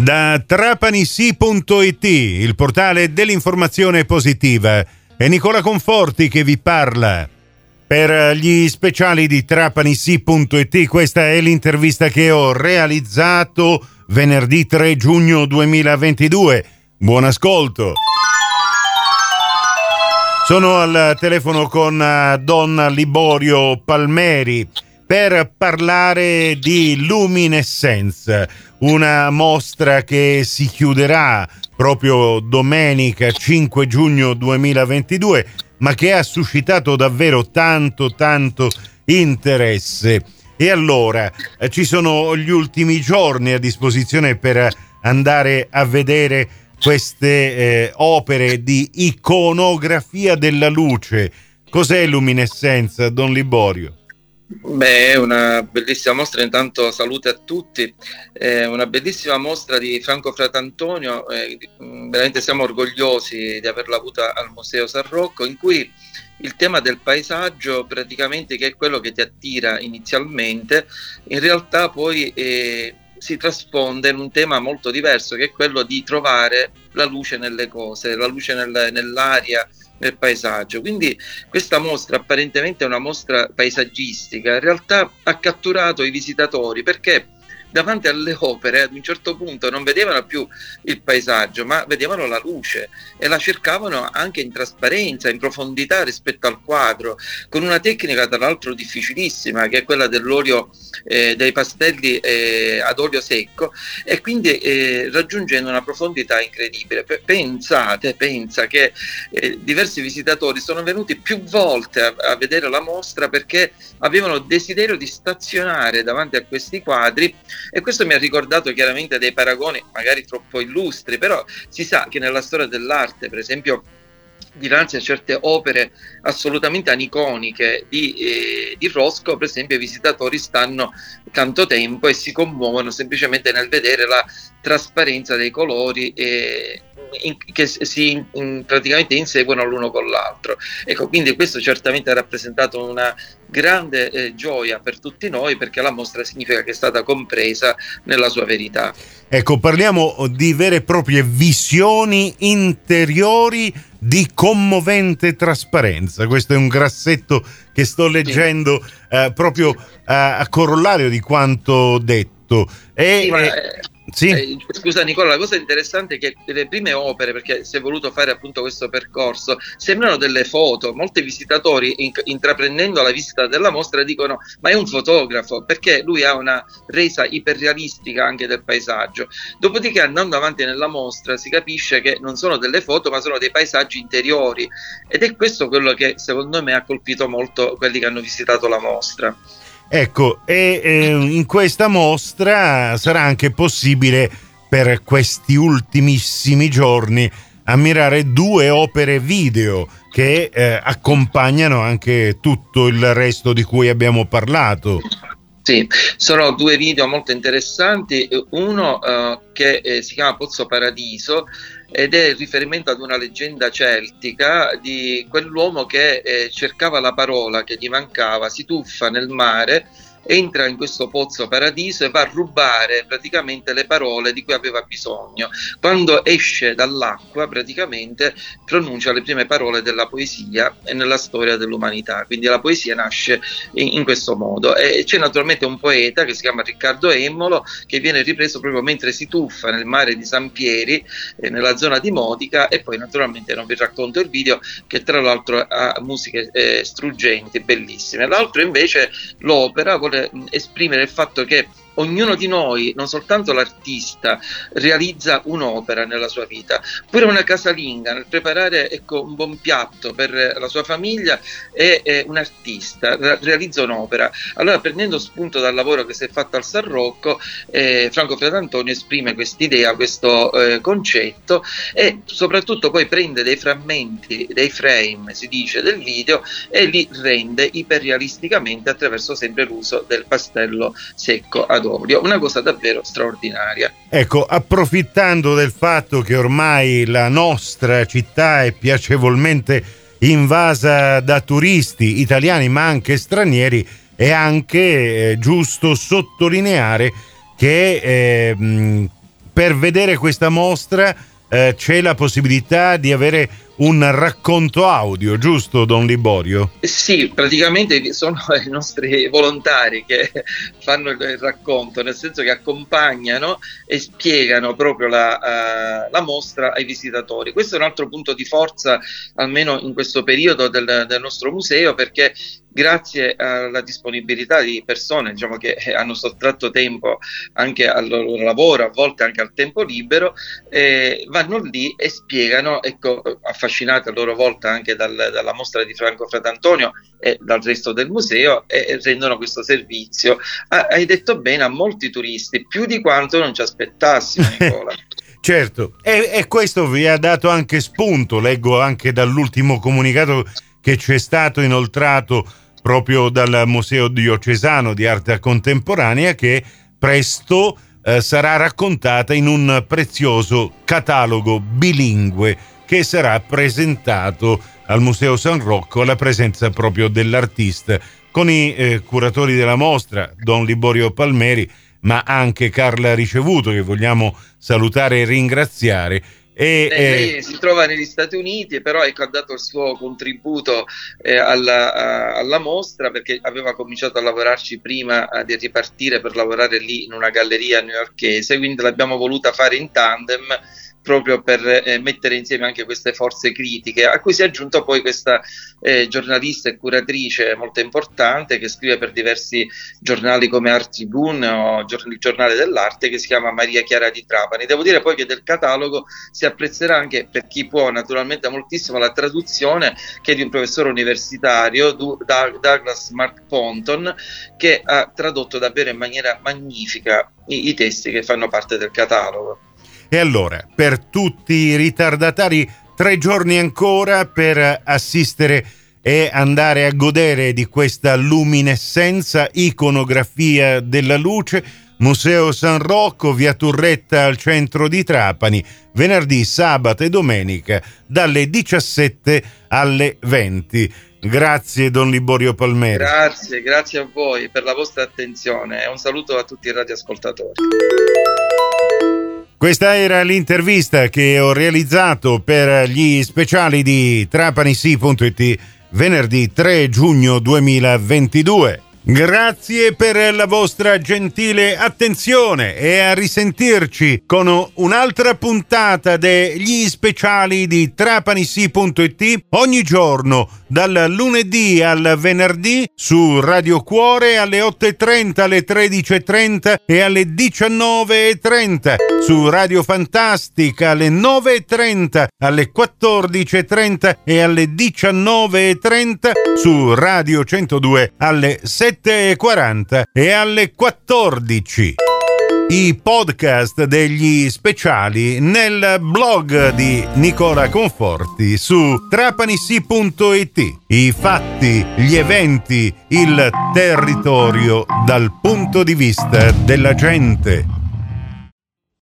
Da trapanisi.it, il portale dell'informazione positiva, è Nicola Conforti che vi parla. Per gli speciali di trapanisi.it, questa è l'intervista che ho realizzato venerdì 3 giugno 2022. Buon ascolto. Sono al telefono con Don Liborio Palmeri per parlare di Luminescenza, una mostra che si chiuderà proprio domenica 5 giugno 2022, ma che ha suscitato davvero tanto interesse. E allora ci sono gli ultimi giorni a disposizione per andare a vedere queste opere di iconografia della luce. Cos'è Luminescenza, Don Liborio? Beh, è una bellissima mostra. Intanto salute a tutti. È una bellissima mostra di Franco Fratantonio, veramente siamo orgogliosi di averla avuta al Museo San Rocco, in cui il tema del paesaggio, praticamente, che è quello che ti attira inizialmente, in realtà poi si trasfonde in un tema molto diverso, che è quello di trovare la luce nelle cose, la luce nell'aria, nel paesaggio. Quindi questa mostra, apparentemente è una mostra paesaggistica, in realtà ha catturato i visitatori, perché davanti alle opere ad un certo punto non vedevano più il paesaggio, ma vedevano la luce e la cercavano anche in trasparenza, in profondità rispetto al quadro, con una tecnica tra l'altro difficilissima, che è quella dell'olio, dei pastelli ad olio secco, e quindi raggiungendo una profondità incredibile. Pensa che diversi visitatori sono venuti più volte a vedere la mostra perché avevano desiderio di stazionare davanti a questi quadri. E questo mi ha ricordato chiaramente dei paragoni magari troppo illustri, però si sa che nella storia dell'arte, per esempio, dinanzi a certe opere assolutamente aniconiche di Roscoe, per esempio, i visitatori stanno tanto tempo e si commuovono semplicemente nel vedere la trasparenza dei colori che si praticamente inseguono l'uno con l'altro. Ecco, quindi questo certamente ha rappresentato una grande gioia per tutti noi, perché la mostra significa che è stata compresa nella sua verità. Ecco, parliamo di vere e proprie visioni interiori di commovente trasparenza. Questo è un grassetto che sto leggendo, sì, proprio a corollario di quanto detto. Sì. Scusa Nicola, la cosa interessante è che le prime opere, perché si è voluto fare appunto questo percorso, sembrano delle foto. Molti visitatori, intraprendendo la visita della mostra, dicono: ma è un fotografo, perché lui ha una resa iperrealistica anche del paesaggio. Dopodiché, andando avanti nella mostra, si capisce che non sono delle foto, ma sono dei paesaggi interiori, ed è questo quello che secondo me ha colpito molto quelli che hanno visitato la mostra. Ecco, in questa mostra sarà anche possibile per questi ultimissimi giorni ammirare 2 opere video che accompagnano anche tutto il resto di cui abbiamo parlato. Sì, sono 2 video molto interessanti, uno che si chiama Pozzo Paradiso, ed è il riferimento ad una leggenda celtica di quell'uomo che cercava la parola che gli mancava, si tuffa nel mare, entra in questo pozzo paradiso e va a rubare praticamente le parole di cui aveva bisogno. Quando esce dall'acqua, praticamente pronuncia le prime parole della poesia e nella storia dell'umanità. Quindi la poesia nasce in questo modo. E c'è naturalmente un poeta che si chiama Riccardo Emmolo, che viene ripreso proprio mentre si tuffa nel mare di San Pieri, nella zona di Modica, e poi naturalmente non vi racconto il video, che tra l'altro ha musiche struggenti, bellissime. L'altro invece, l'opera, vuole esprimere il fatto che ognuno di noi, non soltanto l'artista, realizza un'opera nella sua vita. Pure una casalinga, nel preparare un buon piatto per la sua famiglia, è un artista, realizza un'opera. Allora, prendendo spunto dal lavoro che si è fatto al San Rocco, Franco Fratantonio esprime quest'idea, questo concetto, e soprattutto poi prende dei frammenti, dei frame, si dice, del video, e li rende iperrealisticamente attraverso sempre l'uso del pastello secco ad olio. Una cosa davvero straordinaria. Ecco, approfittando del fatto che ormai la nostra città è piacevolmente invasa da turisti italiani ma anche stranieri, è anche giusto sottolineare che per vedere questa mostra c'è la possibilità di avere un racconto audio, giusto Don Liborio? Sì, praticamente sono i nostri volontari che fanno il racconto, nel senso che accompagnano e spiegano proprio la mostra ai visitatori. Questo è un altro punto di forza, almeno in questo periodo del nostro museo, perché grazie alla disponibilità di persone, diciamo, che hanno sottratto tempo anche al loro lavoro, a volte anche al tempo libero, vanno lì e spiegano, ecco, affascinati a loro volta anche dalla mostra di Franco Fratantonio e dal resto del museo, e rendono questo servizio. Hai detto bene, a molti turisti, più di quanto non ci aspettassimo, Nicola. Certo, e questo vi ha dato anche spunto, leggo anche dall'ultimo comunicato che ci è stato inoltrato proprio dal Museo Diocesano di Arte Contemporanea, che presto sarà raccontata in un prezioso catalogo bilingue che sarà presentato al Museo San Rocco alla presenza proprio dell'artista, con i curatori della mostra, Don Liborio Palmeri, ma anche Carla Ricevuto, che vogliamo salutare e ringraziare. Lei si trova negli Stati Uniti, però ecco, ha dato il suo contributo alla mostra, perché aveva cominciato a lavorarci prima di ripartire per lavorare lì in una galleria newyorkese, quindi l'abbiamo voluta fare in tandem, proprio per mettere insieme anche queste forze critiche, a cui si è aggiunta poi questa giornalista e curatrice molto importante, che scrive per diversi giornali come Art Tribune o il giornale dell'arte, che si chiama Maria Chiara di Trapani. Devo dire poi che del catalogo si apprezzerà anche, per chi può, naturalmente moltissimo, la traduzione, che è di un professore universitario, Douglas Mark Ponton, che ha tradotto davvero in maniera magnifica i testi che fanno parte del catalogo. E allora, per tutti i ritardatari, 3 giorni ancora per assistere e andare a godere di questa luminescenza, iconografia della luce. Museo San Rocco, via Turretta al centro di Trapani, venerdì, sabato e domenica dalle 17 alle 20. Grazie Don Liborio Palmeri. Grazie a voi per la vostra attenzione e un saluto a tutti i radioascoltatori. Questa era l'intervista che ho realizzato per gli speciali di TrapaniSì.it venerdì 3 giugno 2022. Grazie per la vostra gentile attenzione e a risentirci con un'altra puntata degli speciali di TrapaniSì.it ogni giorno dal lunedì al venerdì su Radio Cuore alle 8:30, alle 13:30 e alle 19:30, su Radio Fantastica alle 9:30, alle 14:30 e alle 19:30, su Radio 102 alle 7:40 e alle 14. I podcast degli speciali nel blog di Nicola Conforti su TrapaniSì.it. I fatti, gli eventi, il territorio dal punto di vista della gente.